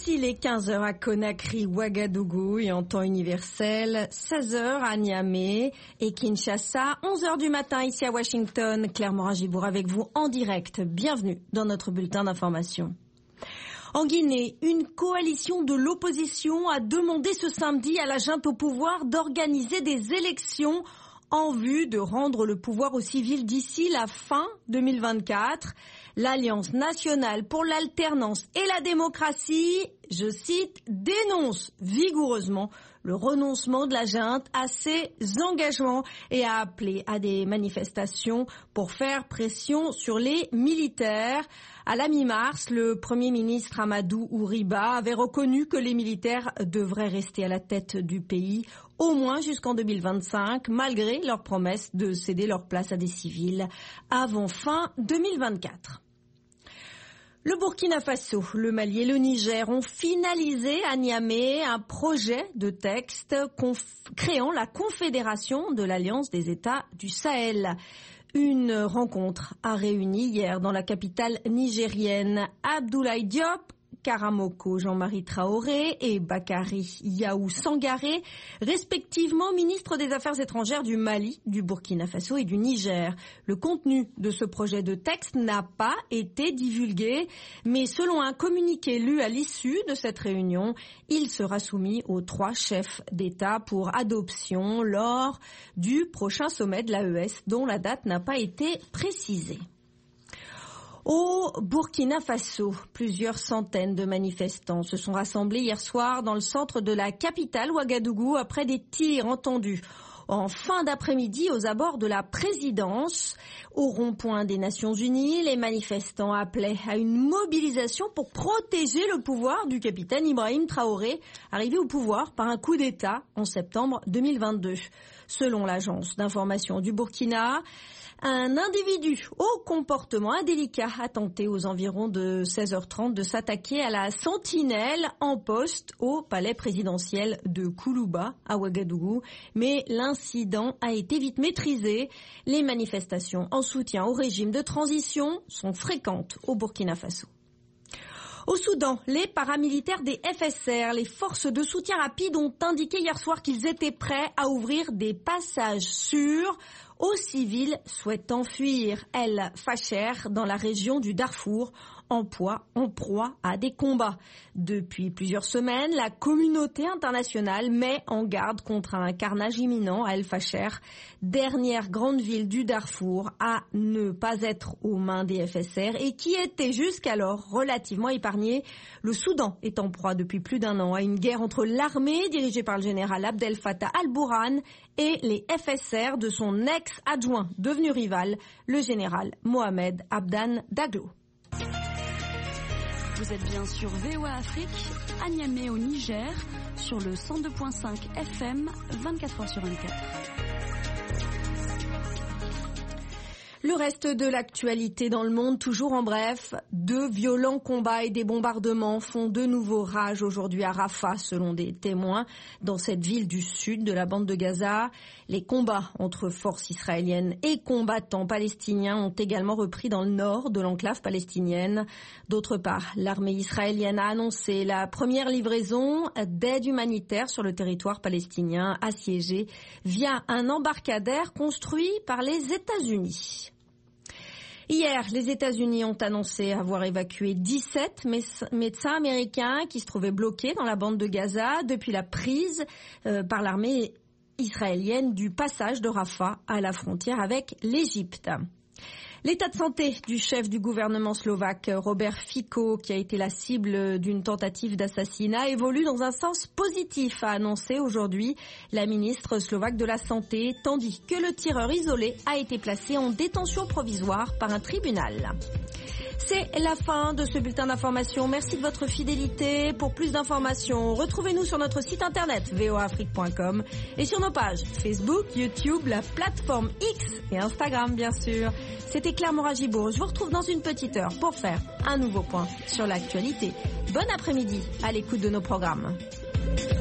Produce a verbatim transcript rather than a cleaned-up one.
Ici les quinze heures à Conakry, Ouagadougou et en temps universel, seize heures à Niamey et Kinshasa, onze heures du matin ici à Washington. Claire Morin-Gibour avec vous en direct. Bienvenue dans notre bulletin d'information. En Guinée, une coalition de l'opposition a demandé ce samedi à la junte au pouvoir d'organiser des élections en vue de rendre le pouvoir aux civils d'ici la fin deux mille vingt-quatre. L'Alliance nationale pour l'alternance et la démocratie, je cite, dénonce vigoureusement le renoncement de la junte à ses engagements et a appelé à des manifestations pour faire pression sur les militaires. À la mi-mars, le Premier ministre Amadou Ouriba avait reconnu que les militaires devraient rester à la tête du pays au moins jusqu'en deux mille vingt-cinq, malgré leur promesse de céder leur place à des civils avant fin deux mille vingt-quatre. Le Burkina Faso, le Mali et le Niger ont finalisé à Niamey un projet de texte conf- créant la Confédération de l'Alliance des États du Sahel. Une rencontre a réuni hier dans la capitale nigérienne Abdoulaye Diop, Karamoko Jean-Marie Traoré et Bakary Yaou Sangaré, respectivement ministres des Affaires étrangères du Mali, du Burkina Faso et du Niger. Le contenu de ce projet de texte n'a pas été divulgué, mais selon un communiqué lu à l'issue de cette réunion, il sera soumis aux trois chefs d'État pour adoption lors du prochain sommet de l'A E S, dont la date n'a pas été précisée. Au Burkina Faso, plusieurs centaines de manifestants se sont rassemblés hier soir dans le centre de la capitale Ouagadougou après des tirs entendus en fin d'après-midi aux abords de la présidence. Au rond-point des Nations Unies, les manifestants appelaient à une mobilisation pour protéger le pouvoir du capitaine Ibrahim Traoré, arrivé au pouvoir par un coup d'État en septembre deux mille vingt-deux. Selon l'agence d'information du Burkina, un individu au comportement indélicat a tenté aux environs de seize heures trente de s'attaquer à la sentinelle en poste au palais présidentiel de Koulouba à Ouagadougou, mais l'incident a été vite maîtrisé. Les manifestations en soutien au régime de transition sont fréquentes au Burkina Faso. Au Soudan, les paramilitaires des F S R, les forces de soutien rapide, ont indiqué hier soir qu'ils étaient prêts à ouvrir des passages sûrs aux civils souhaitant fuir El Fasher dans la région du Darfour, en proie, en proie à des combats. Depuis plusieurs semaines, la communauté internationale met en garde contre un carnage imminent à El Fasher, dernière grande ville du Darfour à ne pas être aux mains des F S R et qui était jusqu'alors relativement épargnée. Le Soudan est en proie depuis plus d'un an à une guerre entre l'armée dirigée par le général Abdel Fattah al-Burhan et les F S R de son ex-adjoint devenu rival, le général Mohamed Abdan Daglo. Vous êtes bien sur V O A Afrique, à Niamey au Niger, sur le cent deux virgule cinq F M, vingt-quatre heures sur vingt-quatre. Le reste de l'actualité dans le monde, toujours en bref, de violents combats et des bombardements font de nouveau rage aujourd'hui à Rafah, selon des témoins, dans cette ville du sud de la bande de Gaza. Les combats entre forces israéliennes et combattants palestiniens ont également repris dans le nord de l'enclave palestinienne. D'autre part, l'armée israélienne a annoncé la première livraison d'aide humanitaire sur le territoire palestinien assiégé via un embarcadère construit par les États-Unis. Hier, les États-Unis ont annoncé avoir évacué dix-sept médecins américains qui se trouvaient bloqués dans la bande de Gaza depuis la prise euh, par l'armée israélienne du passage de Rafah à la frontière avec l'Égypte. L'état de santé du chef du gouvernement slovaque, Robert Fico, qui a été la cible d'une tentative d'assassinat, évolue dans un sens positif, a annoncé aujourd'hui la ministre slovaque de la Santé, tandis que le tireur isolé a été placé en détention provisoire par un tribunal. C'est la fin de ce bulletin d'information. Merci de votre fidélité. Pour plus d'informations, retrouvez-nous sur notre site internet v o a afrique point com et sur nos pages Facebook, YouTube, la plateforme X et Instagram, bien sûr. C'était Claire Morin-Gibour. Je vous retrouve dans une petite heure pour faire un nouveau point sur l'actualité. Bon après-midi à l'écoute de nos programmes.